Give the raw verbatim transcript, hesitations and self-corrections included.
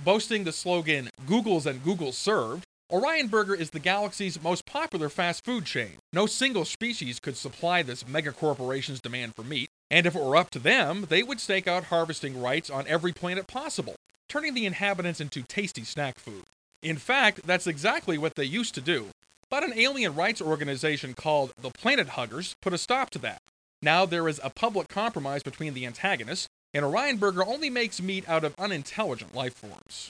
Boasting the slogan, Google's and Google's served, Orion Burger is the galaxy's most popular fast food chain. No single species could supply this megacorporation's demand for meat, and if it were up to them, they would stake out harvesting rights on every planet possible, turning the inhabitants into tasty snack food. In fact, that's exactly what they used to do. But an alien rights organization called the Planet Huggers put a stop to that. Now there is a public compromise between the antagonists, and Orion Burger only makes meat out of unintelligent life forms.